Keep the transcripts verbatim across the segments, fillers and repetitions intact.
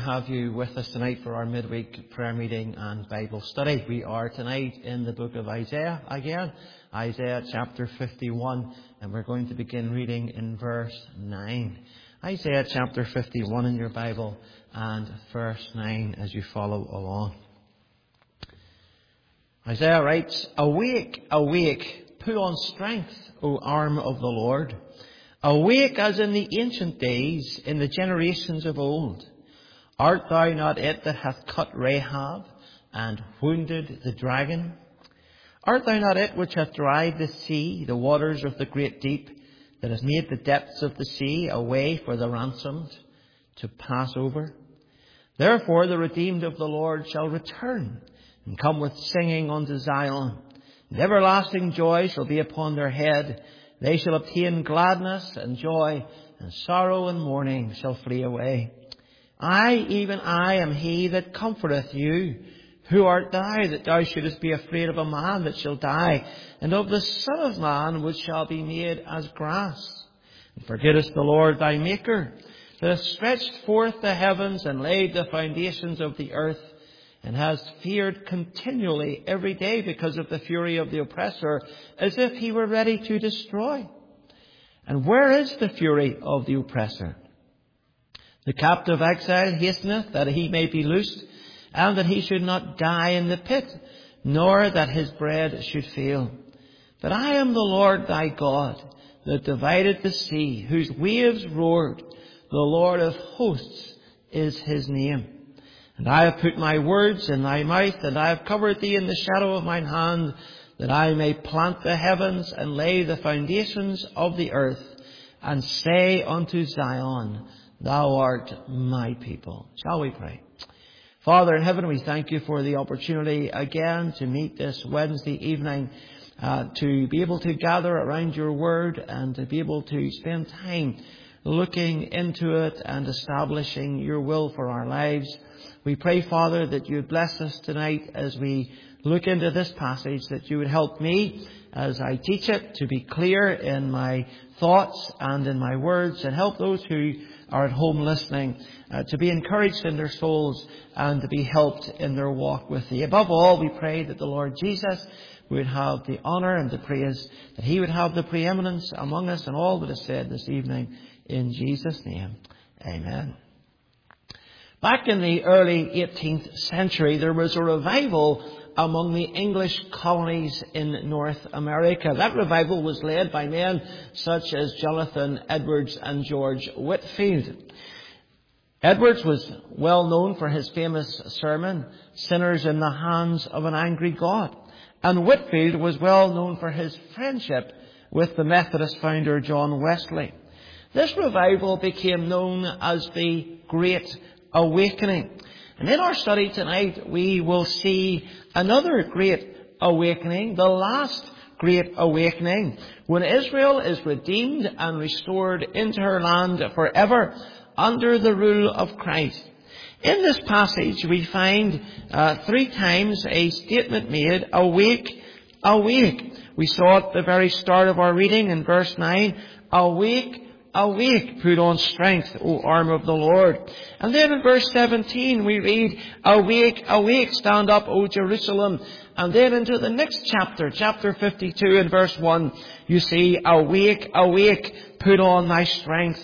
have you with us tonight for our midweek prayer meeting and Bible study. We are tonight in the book of Isaiah again, Isaiah chapter fifty-one, and we're going to begin reading in verse nine. Isaiah chapter fifty-one in your Bible and verse nine as you follow along. Isaiah writes, "Awake, awake, put on strength, O arm of the Lord. Awake as in the ancient days, in the generations of old. Art thou not it that hath cut Rahab and wounded the dragon? Art thou not it which hath dried the sea, the waters of the great deep, that hath made the depths of the sea a way for the ransomed to pass over? Therefore the redeemed of the Lord shall return, and come with singing unto Zion. And everlasting joy shall be upon their head. They shall obtain gladness and joy, and sorrow and mourning shall flee away. I, even I, am he that comforteth you. Who art thou, that thou shouldest be afraid of a man that shall die, and of the Son of Man which shall be made as grass? And forgettest the Lord thy Maker, that hath stretched forth the heavens, and laid the foundations of the earth, and hast feared continually every day because of the fury of the oppressor, as if he were ready to destroy? And where is the fury of the oppressor? The captive exile hasteneth that he may be loosed, and that he should not die in the pit, nor that his bread should fail. But I am the Lord thy God, that divided the sea, whose waves roared. The Lord of hosts is his name. And I have put my words in thy mouth, and I have covered thee in the shadow of mine hand, that I may plant the heavens and lay the foundations of the earth, and say unto Zion, Thou art my people." Shall we pray? Father in heaven, we thank you for the opportunity again to meet this Wednesday evening, uh, to be able to gather around your word and to be able to spend time looking into it and establishing your will for our lives. We pray, Father, that you would bless us tonight as we look into this passage, that you would help me as I teach it to be clear in my thoughts and in my words, and help those who are at home listening uh, to be encouraged in their souls and to be helped in their walk with thee. Above all, we pray that the Lord Jesus would have the honour and the praise, that he would have the preeminence among us and all that is said this evening. In Jesus' name, amen. Back in the early eighteenth century, there was a revival among the English colonies in North America. That revival was led by men such as Jonathan Edwards and George Whitefield. Edwards was well known for his famous sermon, "Sinners in the Hands of an Angry God." And Whitefield was well known for his friendship with the Methodist founder John Wesley. This revival became known as the Great Awakening. And in our study tonight, we will see another great awakening, the last great awakening, when Israel is redeemed and restored into her land forever under the rule of Christ. In this passage, we find uh, three times a statement made, "Awake, awake." We saw at the very start of our reading in verse nine, "Awake, awake, put on strength, O arm of the Lord." And then in verse seventeen we read, "Awake, awake, stand up, O Jerusalem." And then into the next chapter, chapter fifty-two and verse one, you see, "Awake, awake, put on thy strength,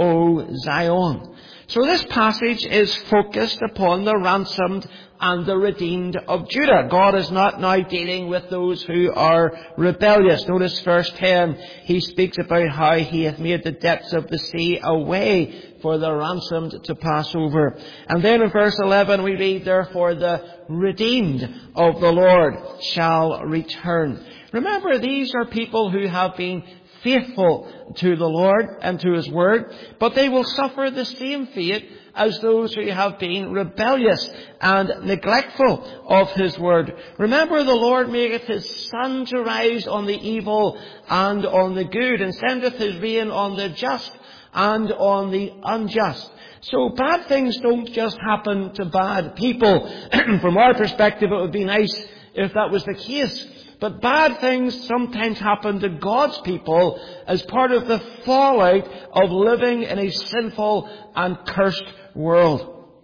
O Zion." So this passage is focused upon the ransomed and the redeemed of Judah. God is not now dealing with those who are rebellious. Notice verse ten. He speaks about how he hath made the depths of the sea a way for the ransomed to pass over. And then in verse eleven we read, "Therefore the redeemed of the Lord shall return." Remember, these are people who have been faithful to the Lord and to his word, but they will suffer the same fate as those who have been rebellious and neglectful of his word. Remember, the Lord maketh his sun to rise on the evil and on the good, and sendeth his rain on the just and on the unjust. So bad things don't just happen to bad people. From our perspective, it would be nice if that was the case. But bad things sometimes happen to God's people as part of the fallout of living in a sinful and cursed world.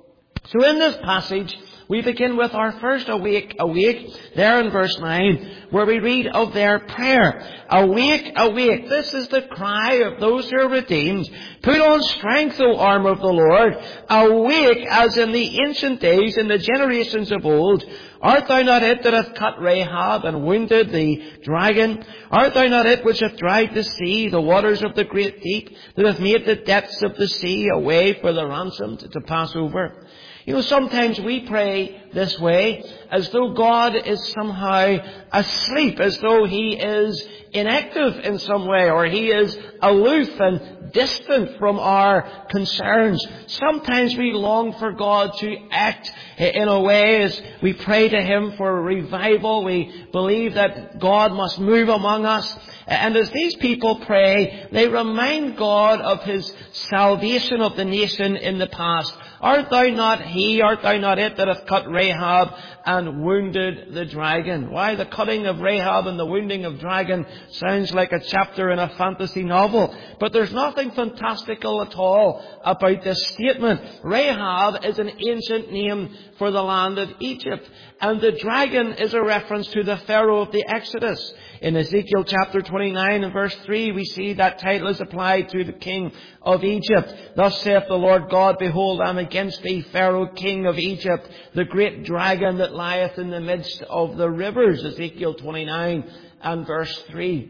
So in this passage, we begin with our first awake, awake, there in verse nine, where we read of their prayer. Awake, awake. This is the cry of those who are redeemed. Put on strength, O arm of the Lord. Awake, as in the ancient days, in the generations of old. Art thou not it that hath cut Rahab and wounded the dragon? Art thou not it which hath dried the sea, the waters of the great deep, that hath made the depths of the sea a way for the ransomed to pass over? You know, sometimes we pray this way, as though God is somehow asleep, as though He is inactive in some way, or He is aloof and distant from our concerns. Sometimes we long for God to act in a way as we pray to Him for revival. We believe that God must move among us. And as these people pray, they remind God of His salvation of the nation in the past. Art thou not He, art thou not it that hath cut Rahab and wounded the dragon? Why, the cutting of Rahab and the wounding of dragon sounds like a chapter in a fantasy novel. But there's nothing fantastical at all about this statement. Rahab is an ancient name for the land of Egypt. And the dragon is a reference to the Pharaoh of the Exodus. In Ezekiel chapter twenty-nine and verse three, we see that title is applied to the king of Egypt. Thus saith the Lord God, behold, I am against thee, Pharaoh, king of Egypt, the great dragon that lieth in the midst of the rivers. Ezekiel twenty-nine and verse three.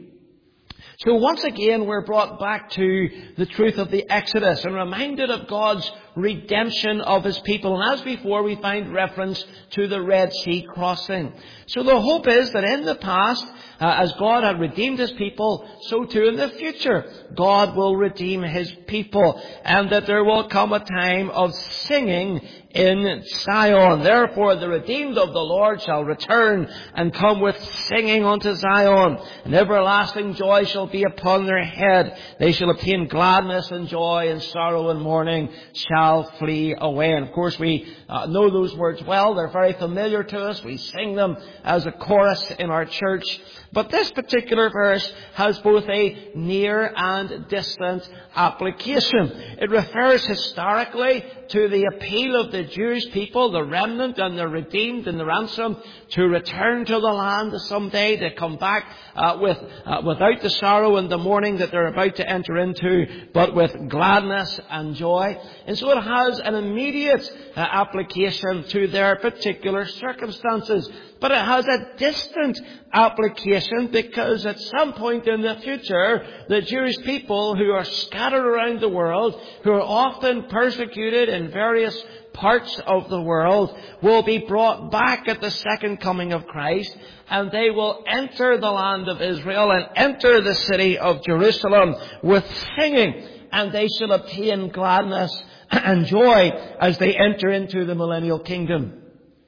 So once again, we're brought back to the truth of the Exodus and reminded of God's redemption of His people. And as before, we find reference to the Red Sea crossing. So the hope is that in the past, uh, as God had redeemed His people, so too in the future, God will redeem His people. And that there will come a time of singing in Zion. Therefore the redeemed of the Lord shall return and come with singing unto Zion. And everlasting joy shall be upon their head. They shall obtain gladness and joy, and sorrow and mourning shall flee away. And of course we uh, know those words well. They're very familiar to us. We sing them as a chorus in our church. But this particular verse has both a near and distant application. It refers historically to the appeal of the Jewish people, the remnant and the redeemed and the ransom, to return to the land someday, to come back uh, with uh, without the sorrow and the mourning that they're about to enter into, but with gladness and joy. And so it has an immediate uh, application to their particular circumstances. But it has a distant application because at some point in the future, the Jewish people who are scattered around the world, who are often persecuted in various parts of the world, will be brought back at the second coming of Christ, and they will enter the land of Israel and enter the city of Jerusalem with singing, and they shall obtain gladness and joy as they enter into the millennial kingdom.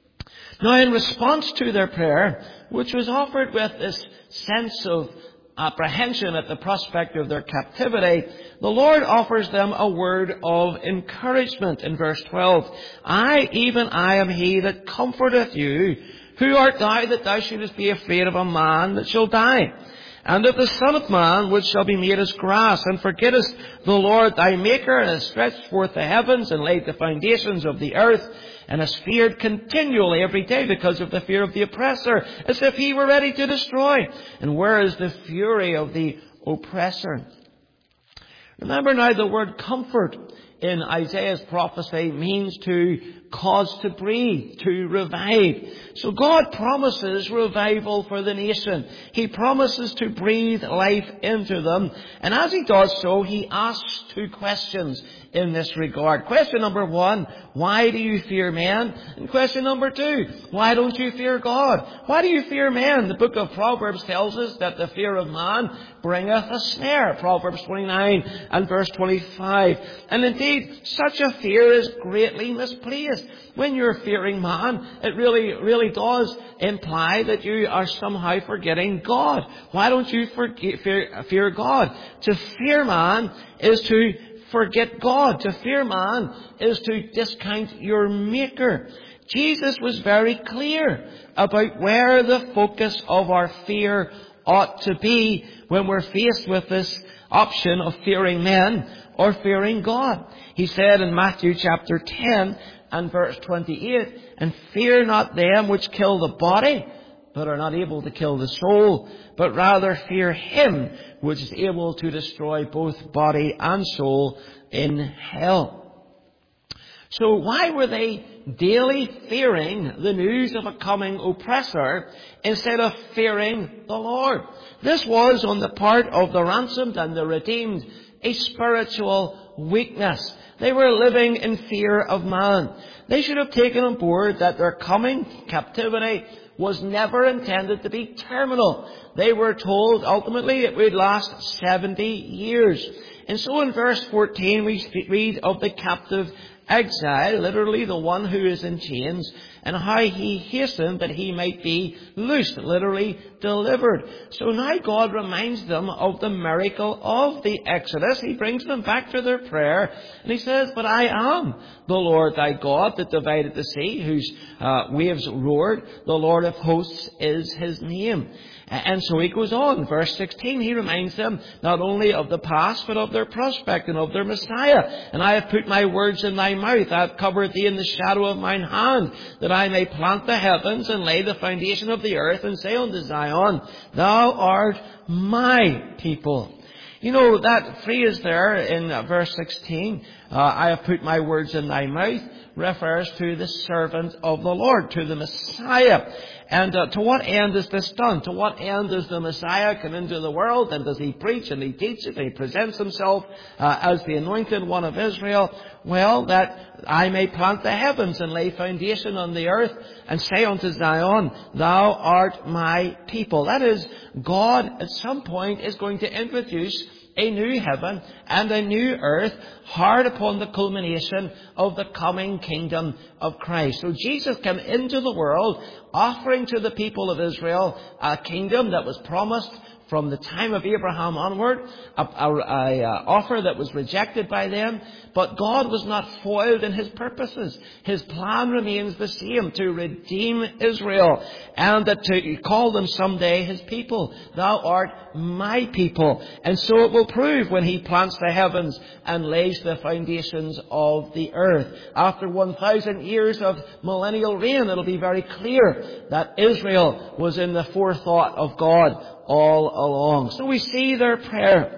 Now, in response to their prayer, which was offered with this sense of apprehension at the prospect of their captivity, the Lord offers them a word of encouragement in verse twelve. I, even I, am He that comforteth you. Who art thou that thou shouldest be afraid of a man that shall die? And of the Son of Man, which shall be made as grass, and forgettest the Lord thy Maker, and hast stretched forth the heavens, and laid the foundations of the earth, and hast feared continually every day because of the fear of the oppressor, as if he were ready to destroy. And where is the fury of the oppressor? Remember now, the word comfort in Isaiah's prophecy means to cause to breathe, to revive. So God promises revival for the nation. He promises to breathe life into them. And as He does so, He asks two questions in this regard. Question number one, why do you fear man? And question number two, why don't you fear God? Why do you fear man? The book of Proverbs tells us that the fear of man bringeth a snare. Proverbs twenty-nine and verse twenty-five. And indeed, such a fear is greatly misplaced. When you're fearing man, it really, really does imply that you are somehow forgetting God. Why don't you forget, fear, fear God? To fear man is to forget God. To fear man is to discount your Maker. Jesus was very clear about where the focus of our fear ought to be when we're faced with this option of fearing men or fearing God. He said in Matthew chapter ten, and verse twenty-eight, and fear not them which kill the body, but are not able to kill the soul, but rather fear him which is able to destroy both body and soul in hell. So why were they daily fearing the news of a coming oppressor instead of fearing the Lord? This was, on the part of the ransomed and the redeemed, a spiritual weakness. They were living in fear of man. They should have taken on board that their coming captivity was never intended to be terminal. They were told ultimately it would last seventy years. And so in verse fourteen we read of the captive exile, literally the one who is in chains, and how he hastened that he might be loosed, literally delivered. So now God reminds them of the miracle of the Exodus. He brings them back to their prayer, and he says, but I am the Lord thy God that divided the sea, whose uh, waves roared. The Lord of hosts is his name. And so he goes on. Verse sixteen, he reminds them not only of the past, but of their prospect and of their Messiah. And I have put my words in thy mouth. I have covered thee in the shadow of mine hand, that I may plant the heavens and lay the foundation of the earth, and say unto Zion, thou art my people. You know, that phrase there in verse sixteen, uh, I have put my words in thy mouth, refers to the servant of the Lord, to the Messiah. And uh, to what end is this done? To what end does the Messiah come into the world, and does he preach and he teaches and he presents himself uh, as the anointed one of Israel? Well, that I may plant the heavens and lay foundation on the earth, and say unto Zion, thou art my people. That is, God at some point is going to introduce a new heaven and a new earth, hard upon the culmination of the coming kingdom of Christ. So Jesus came into the world offering to the people of Israel a kingdom that was promised from the time of Abraham onward, a, a, a, a offer that was rejected by them. But God was not foiled in his purposes. His plan remains the same, to redeem Israel, and that to call them someday his people. Thou art my people. And so it will prove when he plants the heavens and lays the foundations of the earth. After one thousand years of millennial reign, it'll be very clear that Israel was in the forethought of God all along. So we see their prayer.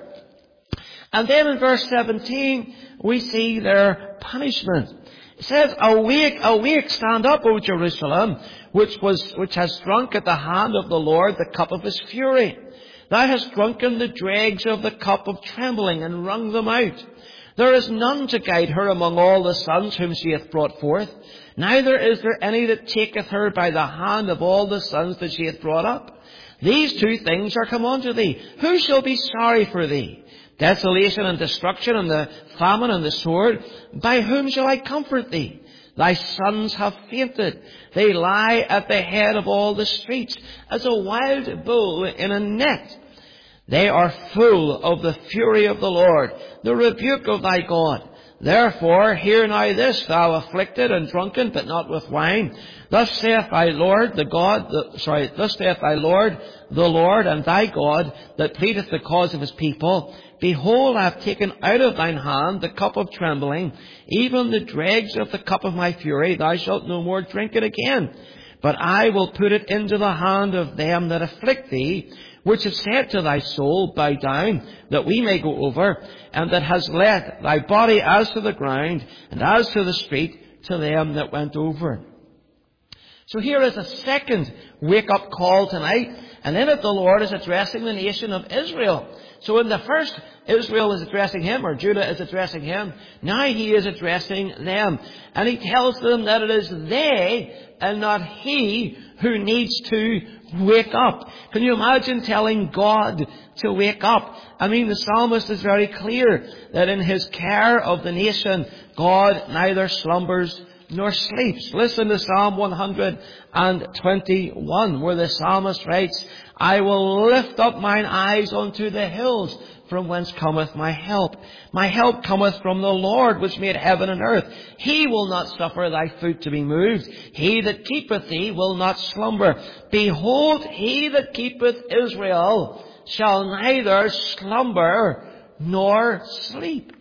And then in verse seventeen, we see their punishment. It says, Awake, awake, stand up, O Jerusalem, which was, which has drunk at the hand of the Lord the cup of his fury. Thou hast drunken the dregs of the cup of trembling, and wrung them out. There is none to guide her among all the sons whom she hath brought forth. Neither is there any that taketh her by the hand of all the sons that she hath brought up. These two things are come unto thee. Who shall be sorry for thee? Desolation and destruction, and the famine and the sword. By whom shall I comfort thee? Thy sons have fainted. They lie at the head of all the streets, as a wild bull in a net. They are full of the fury of the Lord, the rebuke of thy God. Therefore, hear now this, thou afflicted and drunken, but not with wine. Thus saith thy Lord, the God, the, sorry, thus saith thy Lord, the Lord and thy God, that pleadeth the cause of his people. Behold, I have taken out of thine hand the cup of trembling, even the dregs of the cup of my fury. Thou shalt no more drink it again. But I will put it into the hand of them that afflict thee, which have said to thy soul, bow down, that we may go over, and that has let thy body as to the ground, and as to the street, to them that went over. So here is a second wake-up call tonight, and in it the Lord is addressing the nation of Israel. So in the first, Israel is addressing him, or Judah is addressing him. Now he is addressing them. And he tells them that it is they and not he who needs to wake up. Can you imagine telling God to wake up? I mean, the psalmist is very clear that in his care of the nation, God neither slumbers nor sleeps. Listen to Psalm one hundred twenty-one, where the psalmist writes, I will lift up mine eyes unto the hills, from whence cometh my help. My help cometh from the Lord, which made heaven and earth. He will not suffer thy foot to be moved. He that keepeth thee will not slumber. Behold, he that keepeth Israel shall neither slumber nor sleep.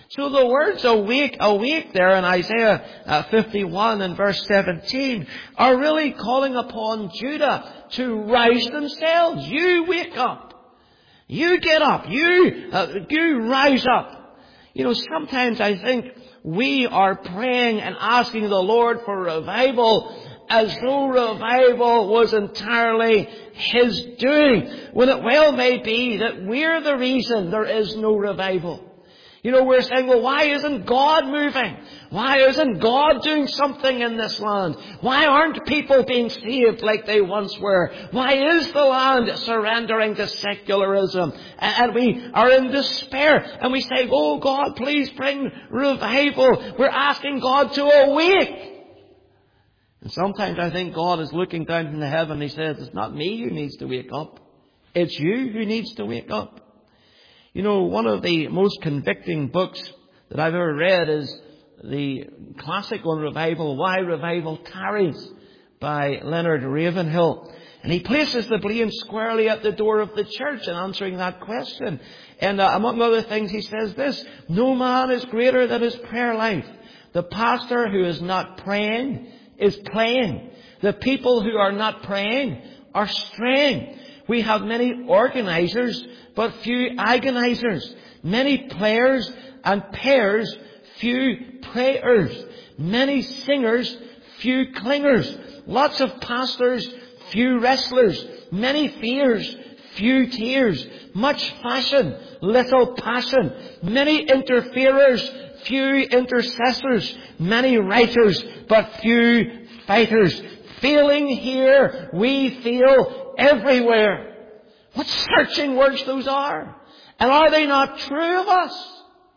So the words awake, awake there in Isaiah uh, fifty-one and verse seventeen are really calling upon Judah to rouse themselves. You wake up. You get up. You, uh, you rise up. You know, sometimes I think we are praying and asking the Lord for revival as though revival was entirely His doing, when it well may be that we're the reason there is no revival. You know, we're saying, well, why isn't God moving? Why isn't God doing something in this land? Why aren't people being saved like they once were? Why is the land surrendering to secularism? And we are in despair. And we say, oh God, please bring revival. We're asking God to awake. And sometimes I think God is looking down from the heaven and He says, it's not me who needs to wake up. It's you who needs to wake up. You know, one of the most convicting books that I've ever read is the classic on revival, Why Revival Tarries, by Leonard Ravenhill. And he places the blame squarely at the door of the church in answering that question. And uh, among other things, he says this: no man is greater than his prayer life. The pastor who is not praying is playing. The people who are not praying are straying. We have many organizers, but few agonizers. Many players and pairs, few prayers. Many singers, few clingers. Lots of pastors, few wrestlers. Many fears, few tears. Much fashion, little passion. Many interferers, few intercessors. Many writers, but few fighters. Feeling here, we feel everywhere. What searching words those are. And are they not true of us?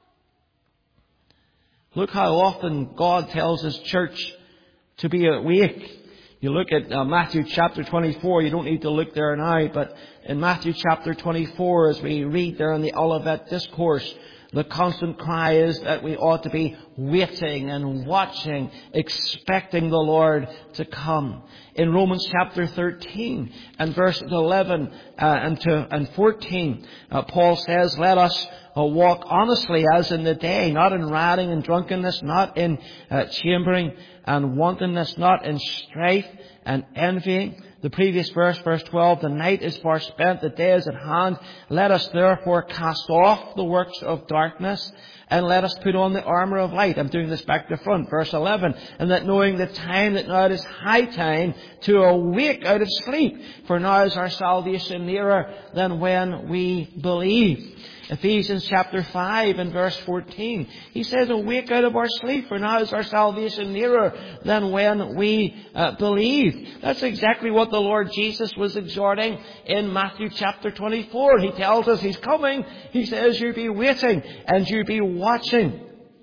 Look how often God tells His church to be awake. You look at uh, Matthew chapter twenty-four. You don't need to look there now, but in Matthew chapter twenty-four, as we read there in the Olivet Discourse, the constant cry is that we ought to be waiting and watching, expecting the Lord to come. In Romans chapter thirteen and verses eleven uh, and, to, and fourteen, uh, Paul says, let us uh, walk honestly as in the day, not in rioting and drunkenness, not in uh, chambering and wantonness, not in strife and envying. The previous verse, verse twelve, the night is far spent, the day is at hand. Let us therefore cast off the works of darkness, and let us put on the armour of light. I'm doing this back to front. Verse eleven, and that knowing the time, that now it is high time to awake out of sleep, for now is our salvation nearer than when we believe. Ephesians chapter five and verse fourteen. He says, awake out of our sleep, for now is our salvation nearer than when we uh, believe. That's exactly what the Lord Jesus was exhorting in Matthew chapter twenty-four. He tells us He's coming. He says, you be waiting and you be watching.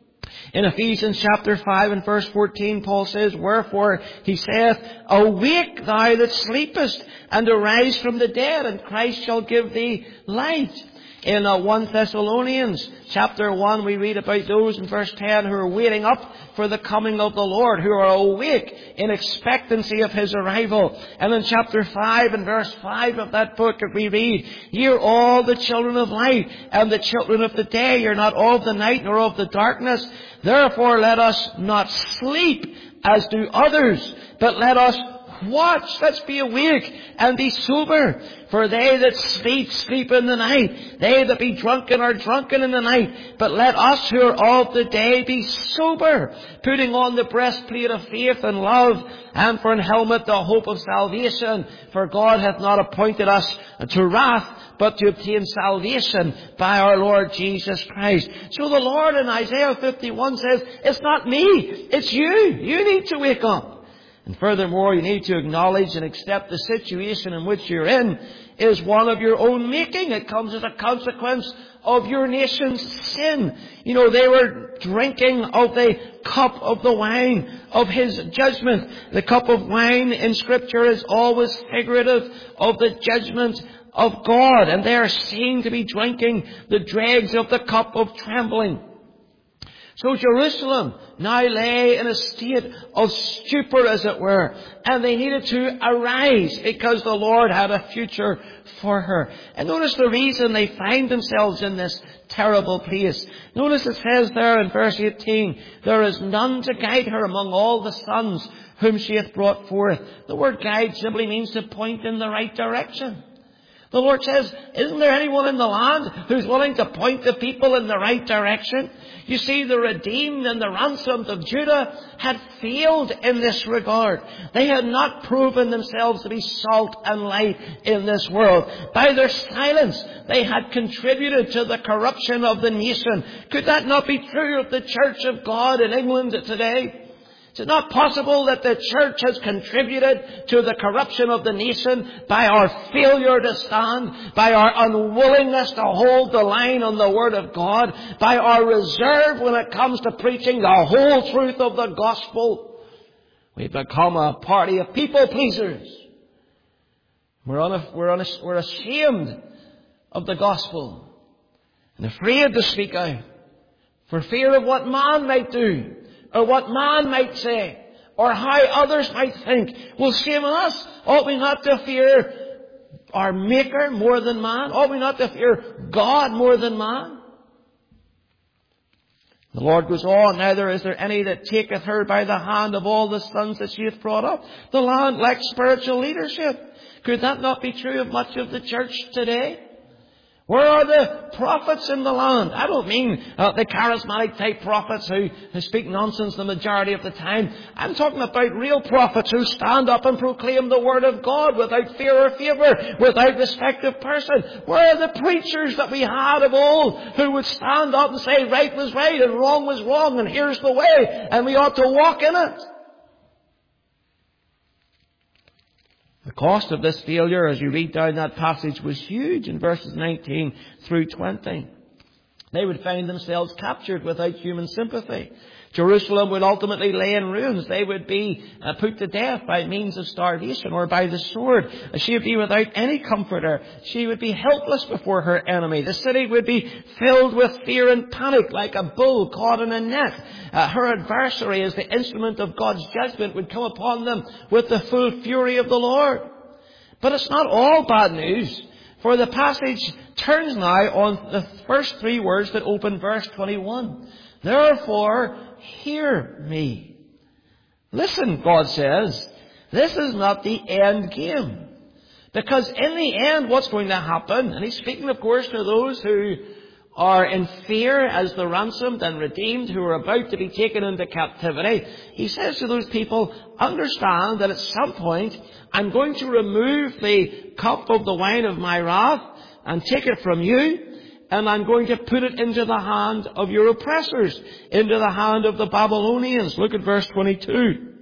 In Ephesians chapter five and verse fourteen, Paul says, wherefore he saith, awake thou that sleepest, and arise from the dead, and Christ shall give thee light. In uh, First Thessalonians chapter one, we read about those in verse ten who are waiting up for the coming of the Lord, who are awake in expectancy of His arrival. And in chapter five and verse five of that book, we read, ye are all the children of light and the children of the day. You're not of the night nor of the darkness. Therefore let us not sleep as do others, but let us watch. Let's be awake and be sober. For they that sleep, sleep in the night. They that be drunken are drunken in the night. But let us who are of the day be sober, putting on the breastplate of faith and love, and for an helmet the hope of salvation. For God hath not appointed us to wrath, but to obtain salvation by our Lord Jesus Christ. So the Lord in Isaiah fifty-one says, it's not me, it's you. You need to wake up. And furthermore, you need to acknowledge and accept the situation in which you're in is one of your own making. It comes as a consequence of your nation's sin. You know, they were drinking of the cup of the wine of His judgment. The cup of wine in Scripture is always figurative of the judgment of God. And they are seen to be drinking the dregs of the cup of trembling. So Jerusalem now lay in a state of stupor, as it were, and they needed to arise because the Lord had a future for her. And notice the reason they find themselves in this terrible place. Notice it says there in verse eighteen, there is none to guide her among all the sons whom she hath brought forth. The word guide simply means to point in the right direction. The Lord says, isn't there anyone in the land who's willing to point the people in the right direction? You see, the redeemed and the ransomed of Judah had failed in this regard. They had not proven themselves to be salt and light in this world. By their silence, they had contributed to the corruption of the nation. Could that not be true of the Church of God in England today? Is it not possible that the church has contributed to the corruption of the nation by our failure to stand, by our unwillingness to hold the line on the Word of God, by our reserve when it comes to preaching the whole truth of the gospel? We've become a party of people pleasers. We're, un- we're, un- we're ashamed of the gospel and afraid to speak out for fear of what man might do, or what man might say, or how others might think. Well, shame on us. Ought we not to fear our Maker more than man? Ought we not to fear God more than man? The Lord goes on, neither is there any that taketh her by the hand of all the sons that she hath brought up. The land lacks spiritual leadership. Could that not be true of much of the church today? Where are the prophets in the land? I don't mean uh, the charismatic type prophets who, who speak nonsense the majority of the time. I'm talking about real prophets who stand up and proclaim the Word of God without fear or favour, without respect of person. Where are the preachers that we had of old who would stand up and say right was right and wrong was wrong and here's the way and we ought to walk in it? The cost of this failure, as you read down that passage, was huge in verses nineteen through twenty. They would find themselves captured without human sympathy. Jerusalem would ultimately lay in ruins. They would be uh, put to death by means of starvation or by the sword. She would be without any comforter. She would be helpless before her enemy. The city would be filled with fear and panic like a bull caught in a net. Uh, her adversary, as the instrument of God's judgment, would come upon them with the full fury of the Lord. But it's not all bad news, for the passage turns now on the first three words that open verse twenty-one. Therefore, hear me. Listen, God says, this is not the end game. Because in the end, what's going to happen? And he's speaking, of course, to those who are in fear as the ransomed and redeemed who are about to be taken into captivity. He says to those people, understand that at some point, I'm going to remove the cup of the wine of my wrath and take it from you. And I'm going to put it into the hand of your oppressors, into the hand of the Babylonians. Look at verse twenty-two.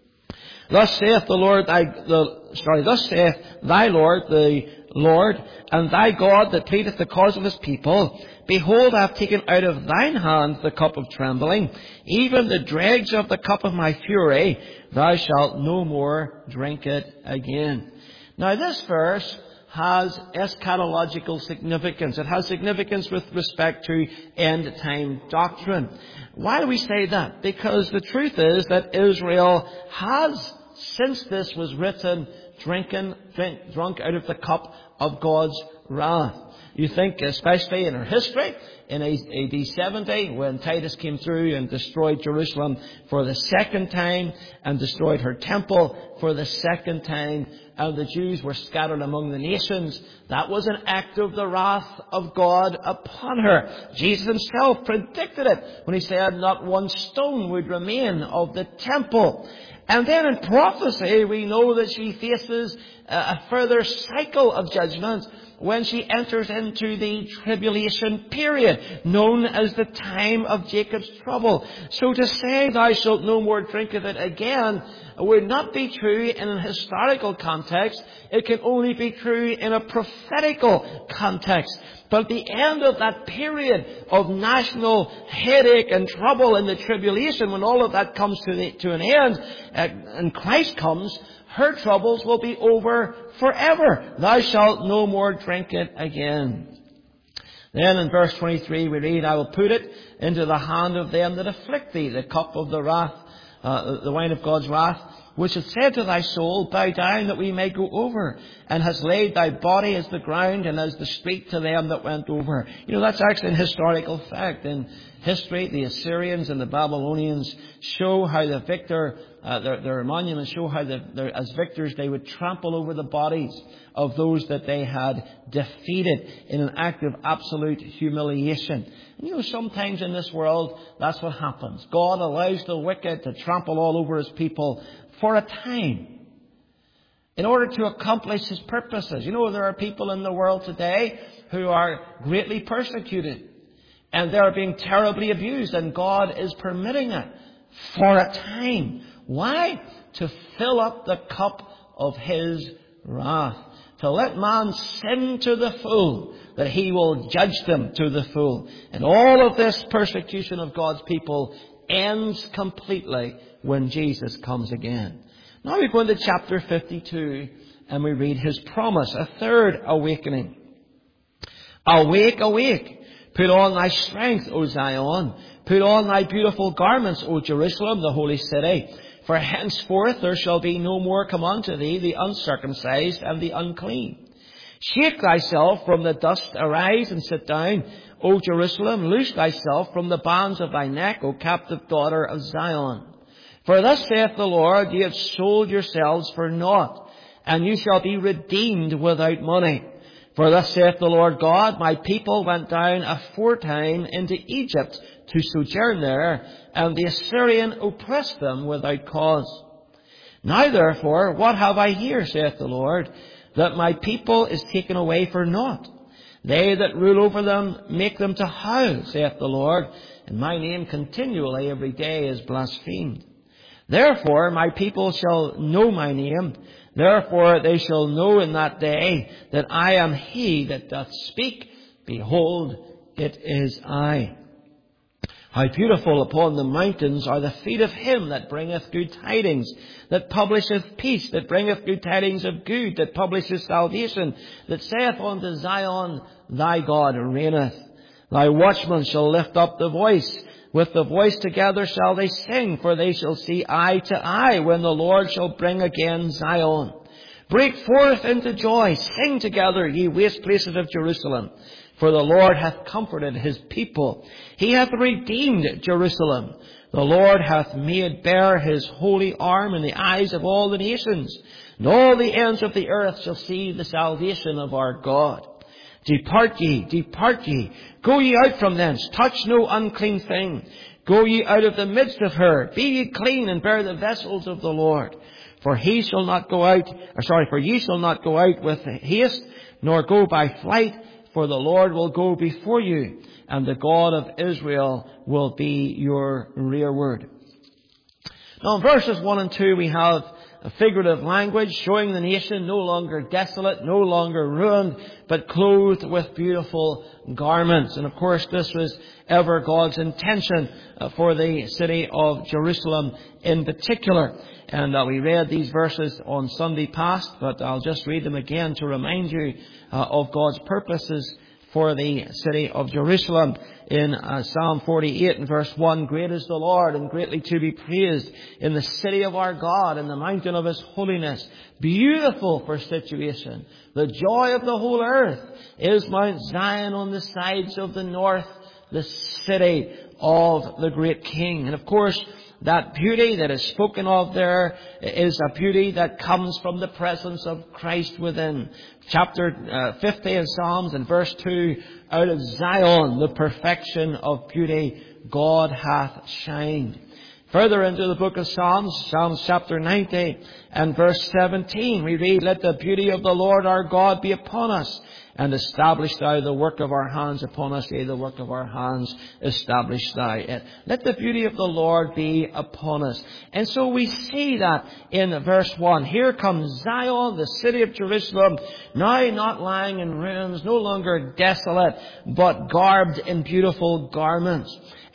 Thus saith the Lord, thy, the, sorry, thus saith thy Lord, the Lord, and thy God that pleadeth the cause of his people. Behold, I have taken out of thine hand the cup of trembling, even the dregs of the cup of my fury. Thou shalt no more drink it again. Now this verse has eschatological significance. It has significance with respect to end-time doctrine. Why do we say that? Because the truth is that Israel has, since this was written, drinking, drink, drunk out of the cup of God's wrath. You think, especially in her history, in A D seventy, when Titus came through and destroyed Jerusalem for the second time, and destroyed her temple for the second time, and the Jews were scattered among the nations, that was an act of the wrath of God upon her. Jesus himself predicted it when he said not one stone would remain of the temple. And then in prophecy, we know that she faces a further cycle of judgment when she enters into the tribulation period, known as the time of Jacob's trouble. So to say, thou shalt no more drink of it again, would not be true in a historical context. It can only be true in a prophetical context. But at the end of that period of national headache and trouble in the tribulation, when all of that comes to, the, to an end, uh, and Christ comes, her troubles will be over forever. Thou shalt no more drink it again. Then in verse twenty-three we read, I will put it into the hand of them that afflict thee, the cup of the wrath, uh, the wine of God's wrath, which hath said to thy soul, bow down that we may go over, and has laid thy body as the ground and as the street to them that went over. You know, that's actually an historical fact. In history, the Assyrians and the Babylonians show how the victor, uh, their, their monuments show how the, as victors they would trample over the bodies of those that they had defeated in an act of absolute humiliation. And you know, sometimes in this world, that's what happens. God allows the wicked to trample all over his people for a time, in order to accomplish his purposes. You know, there are people in the world today who are greatly persecuted, and they are being terribly abused, and God is permitting it for a time. Why? To fill up the cup of his wrath. To let man sin to the full, that he will judge them to the full. And all of this persecution of God's people ends completely when Jesus comes again. Now we go into chapter fifty-two and we read his promise, a third awakening. Awake, awake, put on thy strength, O Zion. Put on thy beautiful garments, O Jerusalem, the holy city. For henceforth there shall be no more come unto thee the uncircumcised and the unclean. Shake thyself from the dust, arise and sit down, O Jerusalem. Loose thyself from the bands of thy neck, O captive daughter of Zion. For thus saith the Lord, ye have sold yourselves for naught, and you shall be redeemed without money. For thus saith the Lord God, my people went down aforetime into Egypt to sojourn there, and the Assyrian oppressed them without cause. Now therefore, what have I here, saith the Lord, that my people is taken away for naught? They that rule over them make them to howl, saith the Lord, and my name continually every day is blasphemed. Therefore my people shall know my name. Therefore they shall know in that day that I am he that doth speak. Behold, it is I. How beautiful upon the mountains are the feet of him that bringeth good tidings, that publisheth peace, that bringeth good tidings of good, that publisheth salvation, that saith unto Zion, thy God reigneth. Thy watchmen shall lift up the voice. With the voice together shall they sing, for they shall see eye to eye when the Lord shall bring again Zion. Break forth into joy, sing together, ye waste places of Jerusalem. For the Lord hath comforted his people. He hath redeemed Jerusalem. The Lord hath made bare his holy arm in the eyes of all the nations. And all the ends of the earth shall see the salvation of our God. Depart ye, depart ye, go ye out from thence, touch no unclean thing. Go ye out of the midst of her, be ye clean and bear the vessels of the Lord. For he shall not go out, or sorry, for ye shall not go out with haste, nor go by flight, for the Lord will go before you, and the God of Israel will be your rearward. Now in verses one and two we have a figurative language showing the nation no longer desolate, no longer ruined, but clothed with beautiful garments. And of course this was ever God's intention for the city of Jerusalem in particular. And uh, we read these verses on Sunday past, but I'll just read them again to remind you uh, of God's purposes for the city of Jerusalem. In uh, Psalm forty-eight and verse one, great is the Lord and greatly to be praised in the city of our God, in the mountain of his holiness. Beautiful for situation. The joy of the whole earth is Mount Zion on the sides of the north, the city of the great King. And of course, that beauty that is spoken of there is a beauty that comes from the presence of Christ within. Chapter uh, fifty in Psalms and verse two, out of Zion the perfection of beauty God hath shined. Further into the book of Psalms, Psalms chapter ninety and verse seventeen, we read, let the beauty of the Lord our God be upon us, and establish thou the work of our hands upon us, yea, the work of our hands establish thou it. Let the beauty of the Lord be upon us. And so we see that in verse one. Here comes Zion, the city of Jerusalem, now not lying in ruins, no longer desolate, but garbed in beautiful garments.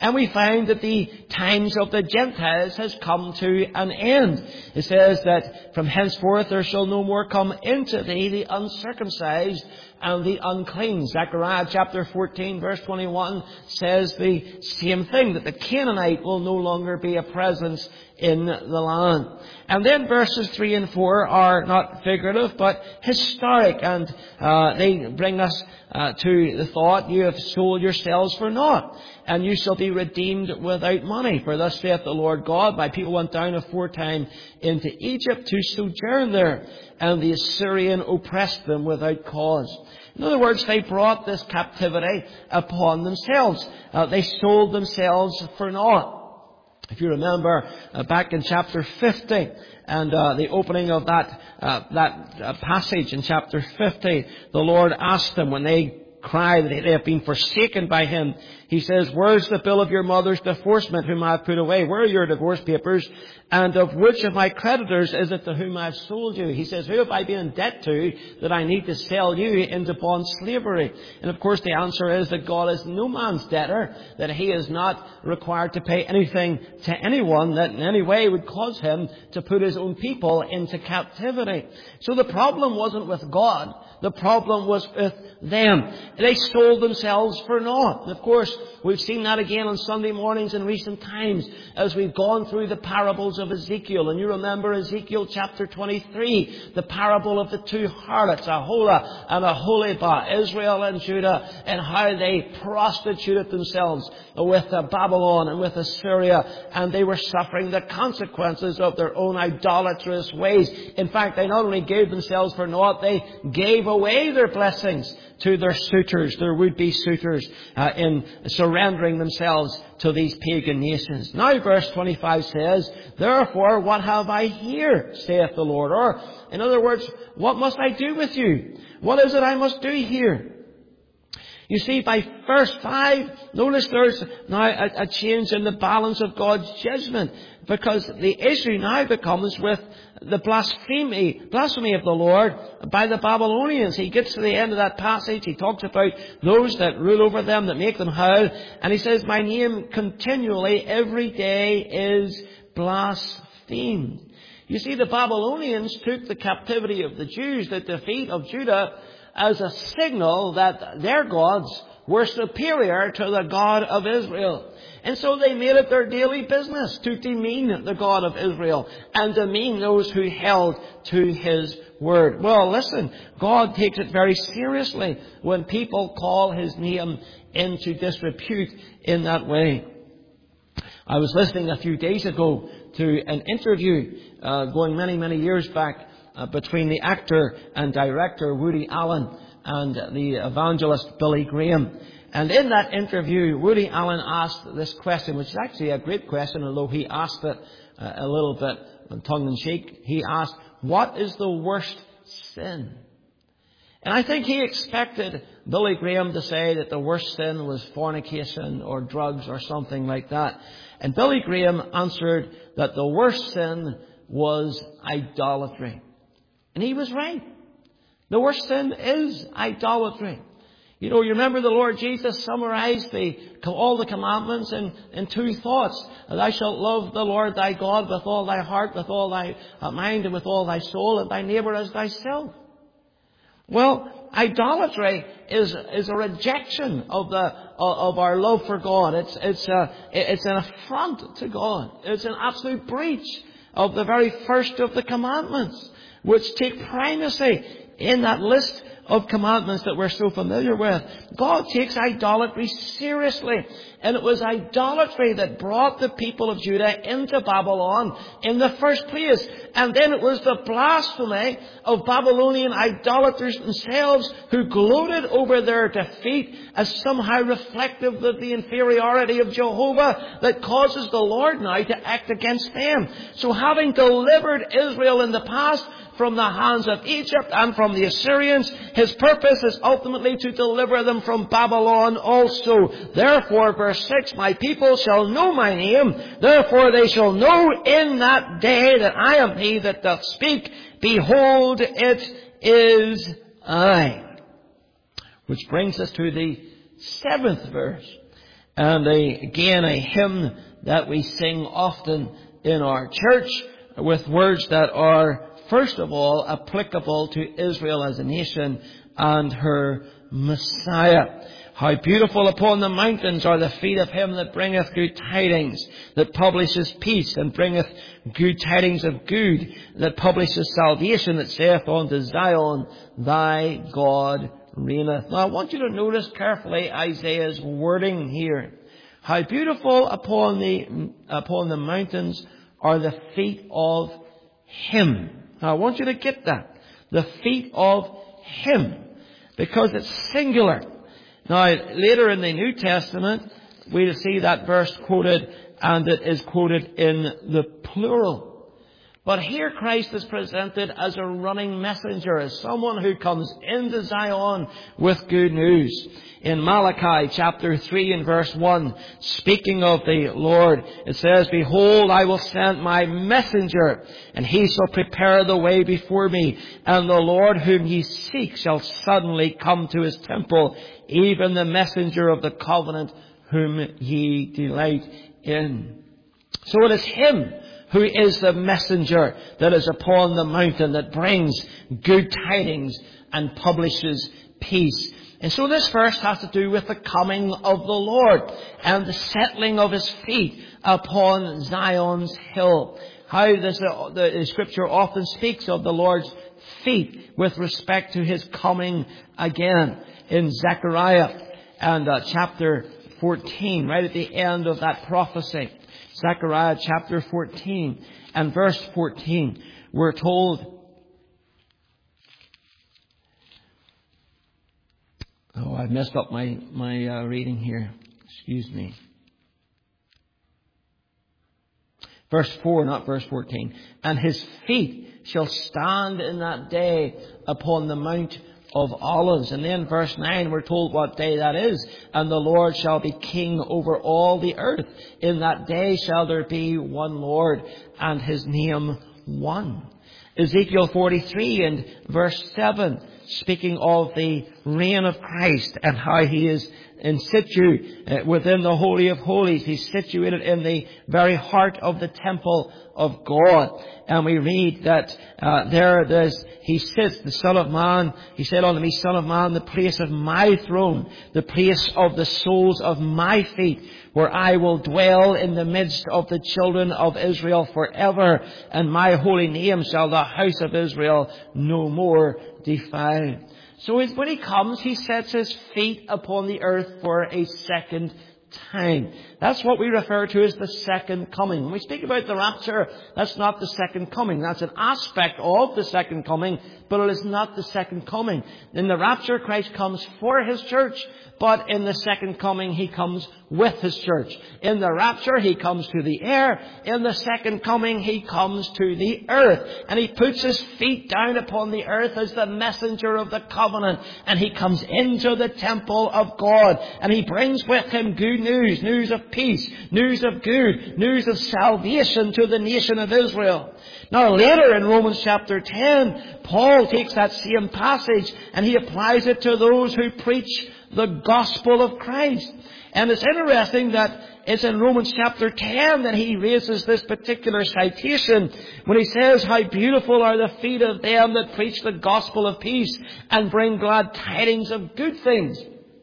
And we find that the times of the Gentiles has come to an end. It says that from henceforth there shall no more come into thee the uncircumcised and the unclean. Zechariah chapter fourteen verse twenty-one says the same thing, that the Canaanite will no longer be a presence in the land. And then verses three and four are not figurative but historic, and uh, they bring us uh, to the thought, you have sold yourselves for naught, and you shall be redeemed without money. For thus saith the Lord God, my people went down aforetime into Egypt to sojourn there, and the Assyrian oppressed them without cause. In other words, they brought this captivity upon themselves. Uh, they sold themselves for naught. If you remember uh, back in chapter fifty and uh, the opening of that uh, that uh, passage in chapter fifty, the Lord asked them when they cried that they have been forsaken by Him. He says, where's the bill of your mother's divorcement whom I have put away? Where are your divorce papers? And of which of my creditors is it to whom I have sold you? He says, who have I been in debt to that I need to sell you into bond slavery? And of course the answer is that God is no man's debtor, that He is not required to pay anything to anyone that in any way would cause Him to put His own people into captivity. So the problem wasn't with God. The problem was with them. They sold themselves for naught. And of course, we've seen that again on Sunday mornings in recent times as we've gone through the parables of Ezekiel. And you remember Ezekiel chapter twenty-three, the parable of the two harlots, Aholah and Aholibah, Israel and Judah, and how they prostituted themselves with Babylon and with Assyria, and they were suffering the consequences of their own idolatrous ways. In fact, they not only gave themselves for naught, they gave away their blessings to their suitors, their would-be suitors, uh, in surrendering themselves to these pagan nations. Now verse twenty-five says, therefore what have I here, saith the Lord? Or, in other words, what must I do with you? What is it I must do here? You see, by verse five, notice there's now a, a change in the balance of God's judgment, because the issue now becomes with the blasphemy, blasphemy of the Lord by the Babylonians. He gets to the end of that passage. He talks about those that rule over them, that make them howl. And he says, my name continually every day is blasphemed. You see, the Babylonians took the captivity of the Jews, the defeat of Judah, as a signal that their gods were superior to the God of Israel. And so they made it their daily business to demean the God of Israel and demean those who held to His word. Well, listen, God takes it very seriously when people call His name into disrepute in that way. I was listening a few days ago to an interview uh, going many, many years back uh, between the actor and director Woody Allen and the evangelist Billy Graham. And in that interview, Woody Allen asked this question, which is actually a great question, although he asked it uh, a little bit tongue-in-cheek. He asked, what is the worst sin? And I think he expected Billy Graham to say that the worst sin was fornication or drugs or something like that. And Billy Graham answered that the worst sin was idolatry. And he was right. The worst sin is idolatry. You know, you remember the Lord Jesus summarized the, all the commandments in, in two thoughts. Thou shalt love the Lord thy God with all thy heart, with all thy mind, and with all thy soul, and thy neighbour as thyself. Well, idolatry is, is a rejection of the, of our love for God. It's, it's a, it's an affront to God. It's an absolute breach of the very first of the commandments, which take primacy in that list of commandments that we're so familiar with. God takes idolatry seriously. And it was idolatry that brought the people of Judah into Babylon in the first place. And then it was the blasphemy of Babylonian idolaters themselves who gloated over their defeat as somehow reflective of the inferiority of Jehovah that causes the Lord now to act against them. So having delivered Israel in the past from the hands of Egypt and from the Assyrians, His purpose is ultimately to deliver them from Babylon also. Therefore, verse six, my people shall know my name, therefore they shall know in that day that I am He that doth speak. Behold, it is I. Which brings us to the seventh verse. And a, again, a hymn that we sing often in our church with words that are, first of all, applicable to Israel as a nation and her Messiah. How beautiful upon the mountains are the feet of him that bringeth good tidings, that publishes peace, and bringeth good tidings of good, that publishes salvation, that saith unto Zion, thy God reigneth. Now I want you to notice carefully Isaiah's wording here. How beautiful upon the, upon the mountains are the feet of him. Now I want you to get that. The feet of him. Because it's singular. Now, later in the New Testament, we'll see that verse quoted, and it is quoted in the plural. But here Christ is presented as a running messenger, as someone who comes into Zion with good news. In Malachi chapter three and verse one, speaking of the Lord, it says, behold, I will send my messenger, and he shall prepare the way before me. And the Lord whom ye seek shall suddenly come to his temple, even the messenger of the covenant whom ye delight in. So it is him who is the messenger that is upon the mountain, that brings good tidings and publishes peace. And so this verse has to do with the coming of the Lord and the settling of his feet upon Zion's hill. How this, uh, the Scripture often speaks of the Lord's feet with respect to his coming again. In Zechariah and uh, chapter fourteen, right at the end of that prophecy. Zechariah chapter fourteen and verse fourteen, we're told, oh, I've messed up my, my uh, reading here. Excuse me. Verse four, not verse fourteen. And his feet shall stand in that day upon the Mount of Olives. And then verse nine, we're told what day that is. And the Lord shall be king over all the earth. In that day shall there be one Lord, and his name one. Ezekiel forty-three and verse seven, speaking of the reign of Christ and how he is in situ uh, within the Holy of Holies. He's situated in the very heart of the temple of God. And we read that uh, there there's, he sits, the Son of Man, he said unto me, Son of Man, the place of my throne, the place of the soles of my feet, where I will dwell in the midst of the children of Israel forever, and my holy name shall the house of Israel no more defile. So when he comes, he sets his feet upon the earth for a second time. That's what we refer to as the second coming. When we speak about the rapture, that's not the second coming. That's an aspect of the second coming, but it is not the second coming. In the rapture, Christ comes for his church, but in the second coming, he comes with his church. In the rapture, he comes to the air. In the second coming, he comes to the earth. And he puts his feet down upon the earth as the messenger of the covenant. And he comes into the temple of God. And he brings with him good news, news of peace, news of good, news of salvation to the nation of Israel. Now later in Romans chapter ten, Paul takes that same passage and he applies it to those who preach the gospel of Christ. And it's interesting that it's in Romans chapter ten that he raises this particular citation when he says, how beautiful are the feet of them that preach the gospel of peace and bring glad tidings of good things.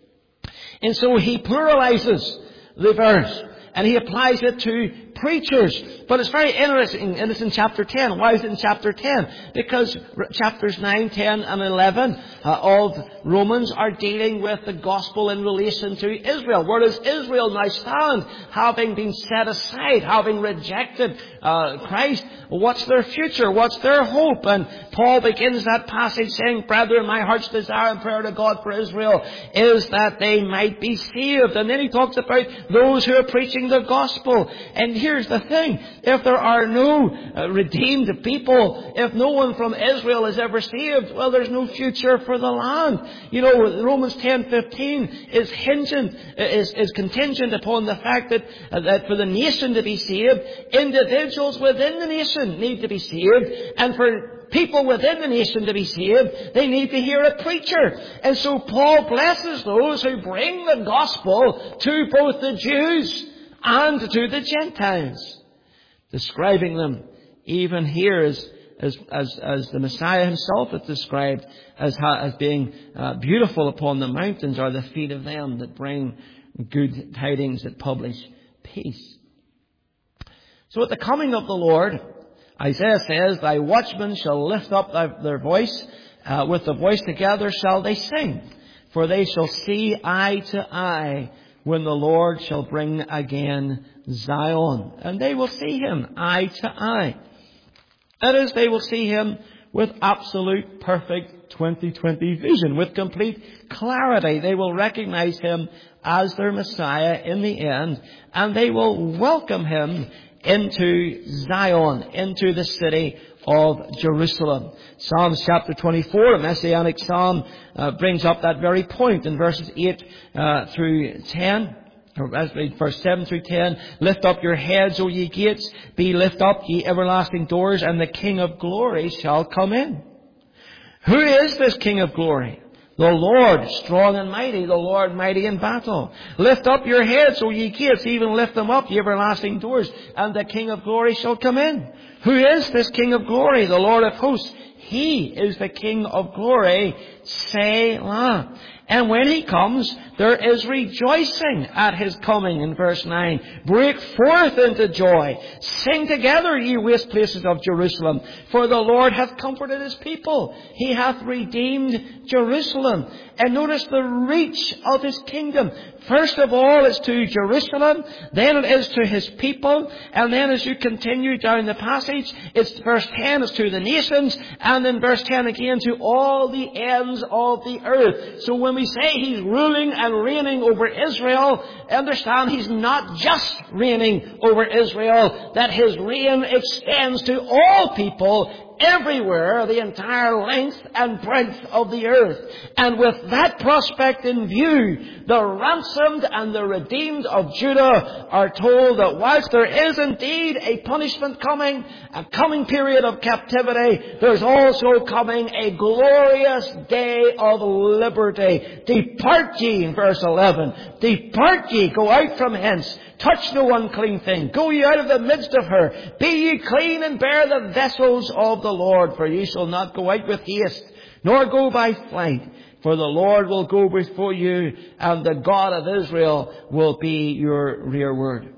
And so he pluralizes the verse and he applies it to preachers. But it's very interesting, and it's in chapter ten. Why is it in chapter ten? Because chapters nine, ten and eleven uh, of Romans are dealing with the gospel in relation to Israel. Where does Israel now stand, having been set aside, having rejected uh, Christ? What's their future? What's their hope? And Paul begins that passage saying, brethren, my heart's desire and prayer to God for Israel is that they might be saved. And then he talks about those who are preaching the gospel. And here's the thing. If there are no uh, redeemed people, if no one from Israel is ever saved, well, there's no future for the land. You know, Romans ten fifteen is hingent, is, is contingent upon the fact that, uh, that for the nation to be saved, individuals within the nation need to be saved. And for people within the nation to be saved, they need to hear a preacher. And so Paul blesses those who bring the gospel to both the Jews and to the Gentiles, describing them even here as As, as, as the Messiah himself is described as, as being uh, beautiful upon the mountains are the feet of them that bring good tidings, that publish peace. So at the coming of the Lord, Isaiah says, thy watchmen shall lift up their voice, uh, with the voice together shall they sing, for they shall see eye to eye when the Lord shall bring again Zion. And they will see him eye to eye. That is, they will see him with absolute, perfect twenty twenty vision, with complete clarity. They will recognize him as their Messiah in the end, and they will welcome him into Zion, into the city of Jerusalem. Psalms chapter twenty-four, a messianic psalm, uh, brings up that very point in verses eight uh, through ten. Verse seven through ten, lift up your heads, O ye gates, be lift up, ye everlasting doors, and the King of glory shall come in. Who is this King of glory? The Lord, strong and mighty, the Lord mighty in battle. Lift up your heads, O ye gates, even lift them up, ye everlasting doors, and the King of glory shall come in. Who is this King of glory? The Lord of hosts. He is the King of glory, Selah. And when he comes, there is rejoicing at his coming in verse nine. Break forth into joy. Sing together, ye waste places of Jerusalem. For the Lord hath comforted his people. He hath redeemed Jerusalem. And notice the reach of his kingdom. First of all, it's to Jerusalem. Then it is to his people. And then as you continue down the passage, it's verse ten is to the nations. And then verse ten again to all the ends of the earth. So when we say he's ruling and reigning over Israel, understand he's not just reigning over Israel, that his reign extends to all people everywhere, the entire length and breadth of the earth. And with that prospect in view, the ransomed and the redeemed of Judah are told that whilst there is indeed a punishment coming, a coming period of captivity, there's also coming a glorious day of liberty. Depart ye, in verse eleven. Depart ye, go out from hence. Touch no unclean thing. Go ye out of the midst of her. Be ye clean and bear the vessels of the Lord. For ye shall not go out with haste, nor go by flight. For the Lord will go before you, and the God of Israel will be your rearward.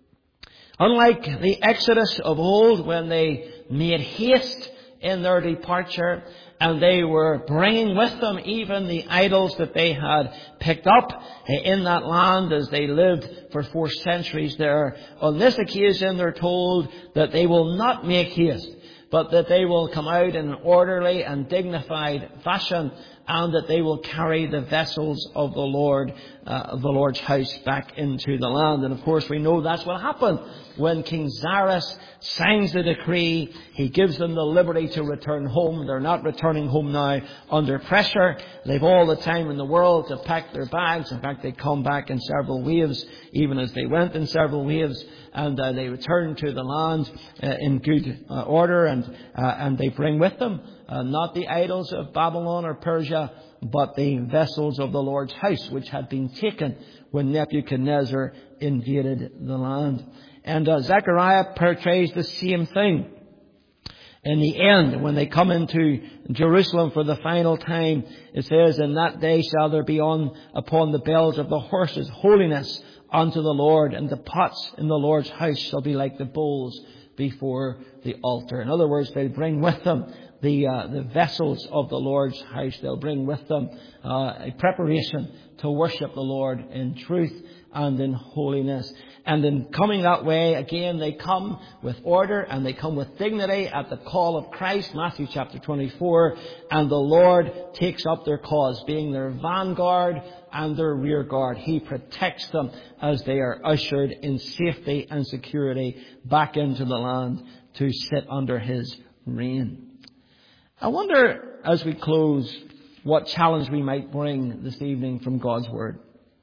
Unlike the Exodus of old, when they made haste in their departure, and they were bringing with them even the idols that they had picked up in that land as they lived for four centuries there. On this occasion, they're told that they will not make haste, but that they will come out in an orderly and dignified fashion, and that they will carry the vessels of the Lord, uh, of the Lord's house back into the land. And of course we know that's what happened. When King Cyrus signs the decree, he gives them the liberty to return home. They're not returning home now under pressure. They've all the time in the world to pack their bags. In fact, they come back in several waves, even as they went in several waves. And uh, they return to the land uh, in good uh, order, and uh, and they bring with them uh, not the idols of Babylon or Persia, but the vessels of the Lord's house, which had been taken when Nebuchadnezzar invaded the land. And uh, Zechariah portrays the same thing. In the end, when they come into Jerusalem for the final time, it says, in that day shall there be on upon the bells of the horses holiness unto the Lord, and the pots in the Lord's house shall be like the bowls before the altar. In other words, they bring with them the uh, the vessels of the Lord's house. They'll bring with them uh, a preparation to worship the Lord in truth and in holiness. And in coming that way, again, they come with order and they come with dignity at the call of Christ, Matthew chapter twenty-four, and the Lord takes up their cause, being their vanguard and their rear guard. He protects them as they are ushered in safety and security back into the land to sit under His reign. I wonder, as we close, what challenge we might bring this evening from God's Word.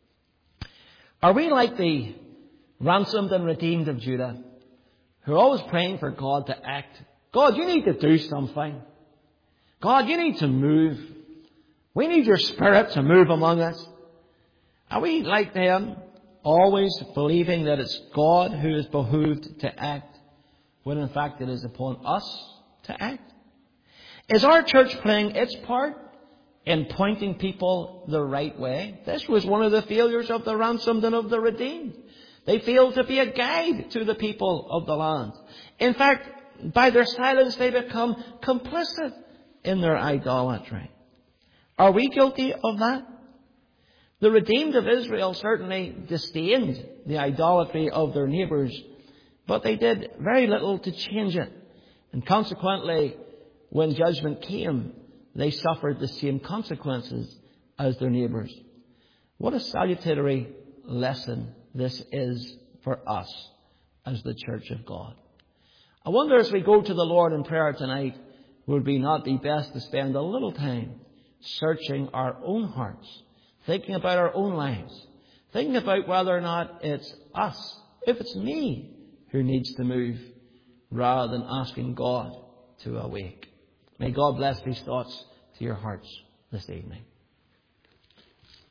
Are we like the ransomed and redeemed of Judah, who are always praying for God to act? God, you need to do something. God, you need to move. We need your Spirit to move among us. Are we like them, always believing that it's God who is behooved to act, when in fact it is upon us to act? Is our church playing its part in pointing people the right way? This was one of the failures of the ransomed and of the redeemed. They failed to be a guide to the people of the land. In fact, by their silence they become complicit in their idolatry. Are we guilty of that? The redeemed of Israel certainly disdained the idolatry of their neighbours, but they did very little to change it. And consequently, when judgment came, they suffered the same consequences as their neighbours. What a salutary lesson this is for us as the Church of God. I wonder, as we go to the Lord in prayer tonight, would we not be best to spend a little time searching our own hearts, thinking about our own lives, thinking about whether or not it's us, if it's me, who needs to move, rather than asking God to awake. May God bless these thoughts to your hearts this evening.